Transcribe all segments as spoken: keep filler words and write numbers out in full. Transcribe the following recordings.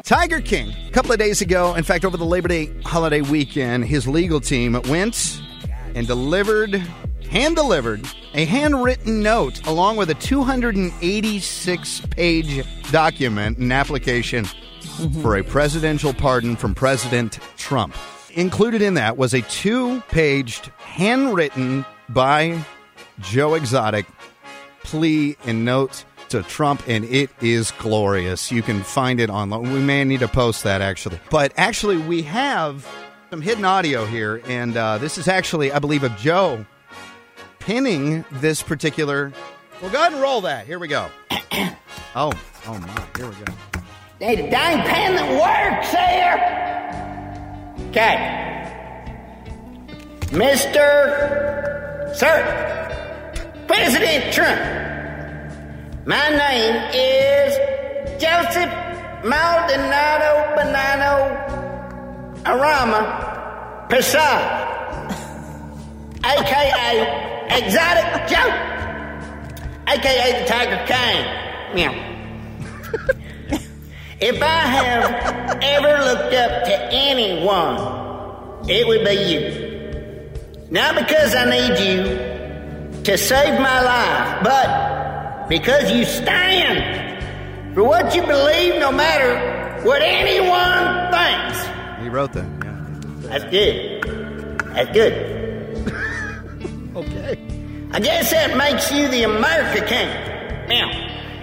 Tiger King, a couple of days ago, in fact, over the Labor Day holiday weekend, his legal team went and delivered, hand-delivered, a handwritten note along with a two hundred eighty-six page document and application mm-hmm. for a presidential pardon from President Trump. Included in that was a two-paged, handwritten by Joe Exotic plea and note to Trump, and it is glorious. You can find it online. We may need to post that, actually. But actually, we have some hidden audio here, and uh, this is actually, I believe, of Joe pinning this particular... Well, go ahead and roll that. Here we go. oh, oh my. Here we go. Hey, the dang pen that works there. Okay. Mister Sir, President Trump, my name is Joseph Maldonado Bonanno Arama Prasad, a k a. Exotic Joe, a k a the Tiger King. Meow. If I have ever looked up to anyone, it would be you. Not because I need you to save my life, but because you stand for what you believe no matter what anyone thinks. He wrote that, yeah. That's good. That's good. Okay. I guess that makes you the America King. Now,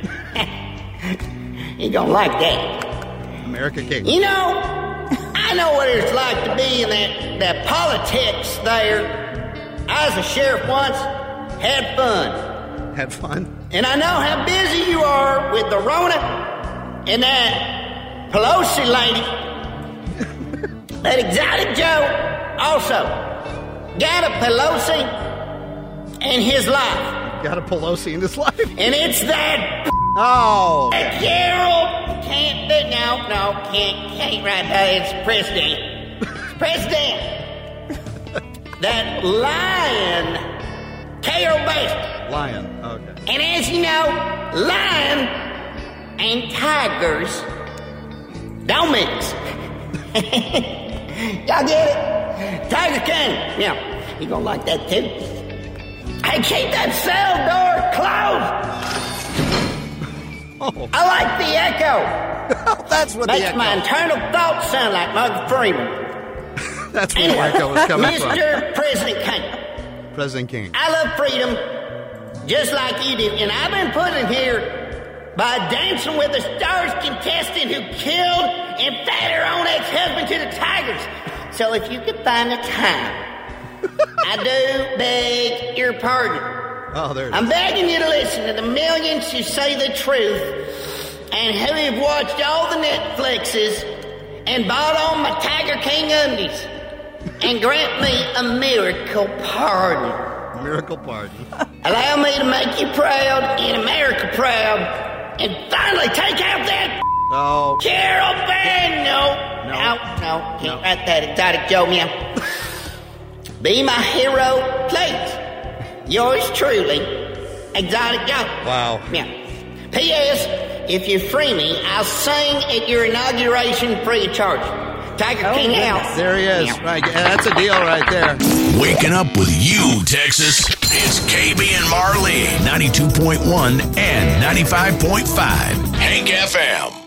you don't like that. America King. You know, I know what it's like to be in that, that politics there. I was a sheriff once, had fun. Had fun? And I know how busy you are with the Rona and that Pelosi lady. That Exotic Joe also got a Pelosi in his life. Got a Pelosi in his life? And it's that... Oh. Gerald can't do... No, no, can't, can't right there. It's president. It's president. That lion, Carol Baskin. Lion, okay. And as you know, lion and tigers don't mix. Y'all get it? Tiger King. Yeah, you gonna like that too. Hey, keep that cell door closed. Oh. I like the echo. That's what Makes the echo. my internal thoughts sound like Morgan Freeman. That's where anyway, the echo was coming Mister from. Mister President King. President King. I love freedom just like you do. And I've been put in here by Dancing with the Stars contestant who killed and fed her own ex-husband to the tigers. So if you could find the time, I do beg your pardon. Oh, there it I'm is. begging you to listen to the millions who say the truth and who have watched all the Netflixes and bought on my Tiger King undies and grant me a miracle pardon. Miracle pardon. Allow me to make you proud and America proud and finally take out that Oh. Carol Bang. No, No. no, no. Can't No. write that Exotic Joe, meow. Be my hero, please. Yours truly, Exotic Joe. Wow. Yeah. P S. If you free me, I'll sing at your inauguration free of charge. Tiger Oh, King goodness. out. There he is. Right. Yeah, that's a deal right there. Waking up with you, Texas. It's K B and Marlene, ninety-two point one and ninety-five point five. Hank F M.